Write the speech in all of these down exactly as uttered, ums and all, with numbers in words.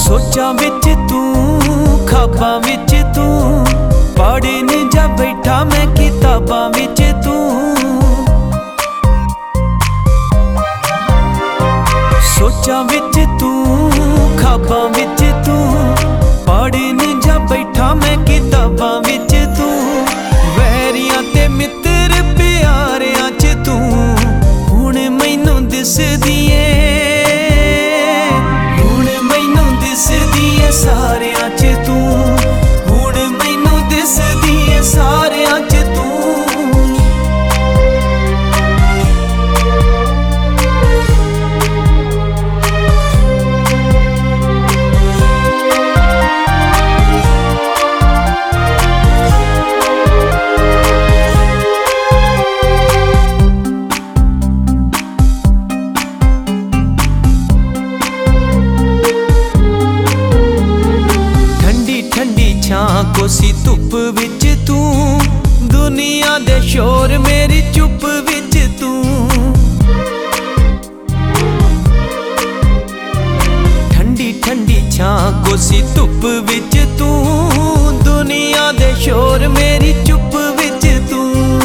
सोचां विच तू ख्वाबां विच तू पढ़न जा बैठा मैं किताबां विच तू सोचां विच तू ख्वाबां विच तू पढ़न जा बैठा मैं किताबां विच तू वैरियां ते मित्र प्यारियां च तू हुण मैनूं दिसदी ऐ सारियां च तू हुण मैनूं दिसदी ऐ सारियां च तू कोसी धुप विच तू दुनिया दे शोर मेरी चुप विच तू ठंडी ठंडी छां कोसी धुप विच तू दुनिया दे शोर मेरी चुप विच तू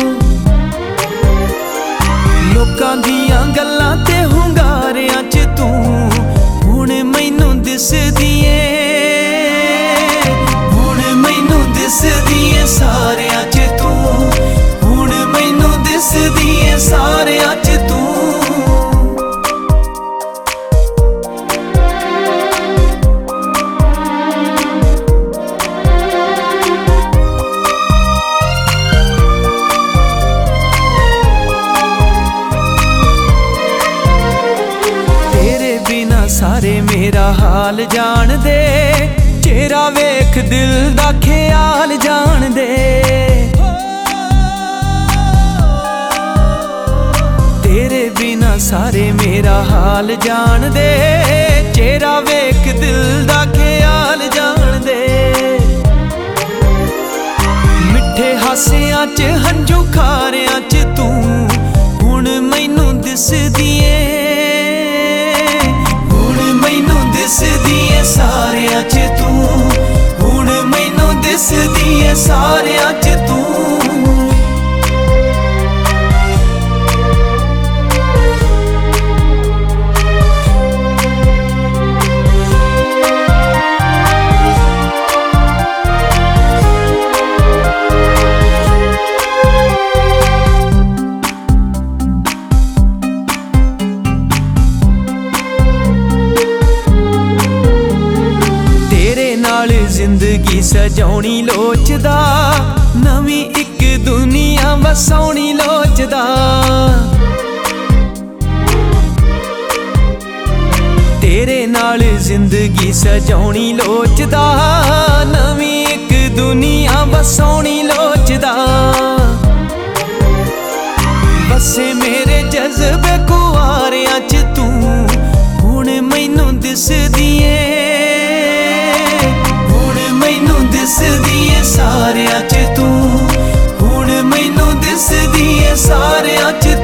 लोकां दियां गल्लां ते हुंगारियां च तू हुण मैनूं दिसदी ऐ दिसदी ऐ सारियां च तू हुण मैनूं दिसदी ऐ सारियां च तू तेरे बिना सारे मेरा हाल जान दे चेहरा वेख दिल दा ख्याल जान दे तेरे बिना सारे मेरा हाल जान दे चेहरा वेख दिल दा ख्याल जान दे मिठे हासियां च हंझू खारियां च तू हुण मैनूं दिसदी ऐ हुण मैनूं दिसदी ऐ सारियां च तू हुण मैनूं दिसदी ऐ सारियां च तू जिंदगी सजाउणी लोचदा नवी इक दुनिया वसाउणी लोचदा तेरे नाल जिंदगी सजाउणी लोचदा नवी इक दुनिया वसाउणी लोचदा बसे मेरे जज्बे कुआरियां च तू हुण मैनूं दिसदी ऐ दिसदी ऐ सारियां च तू हुण मैनूं दिसदी ऐ सारियां च